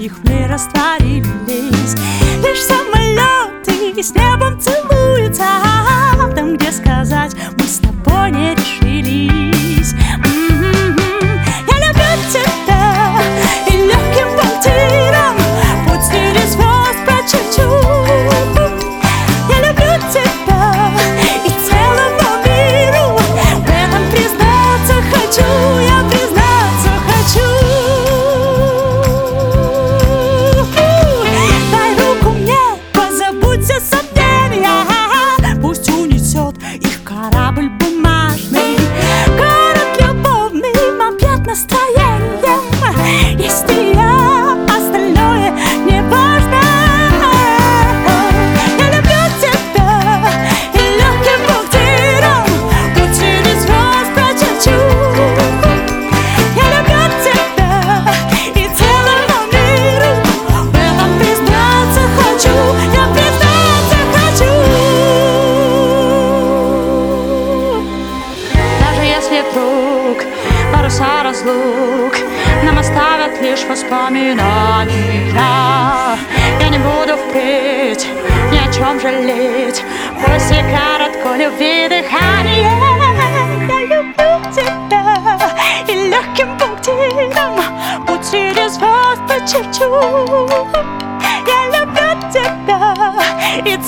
их в мир растворились. Лишь самолеты с небом целуются там, где сказать мы с тобой не решились. Я люблю тебя, и легким пунктиром путь через звезд прочерчу. Я люблю тебя и целому миру в этом признаться хочу, я признаться хочу. Дай руку мне, позабудься сомнения, пусть унесет их корабль бумажный. Город любовный мопьет настроением, если я, остальное не важно. Я люблю тебя и легким пунктиром путь через звезд прочерчу. Я люблю тебя и целому миру в этом признаться хочу, я признаться хочу. Даже если вдруг паруса разлук нам оставят лишь воспоминания, я не буду впредь ни о чем жалеть после короткой любви дыхания. Я люблю тебя и легким пунктиром путь через звезд прочерчу. Я люблю тебя и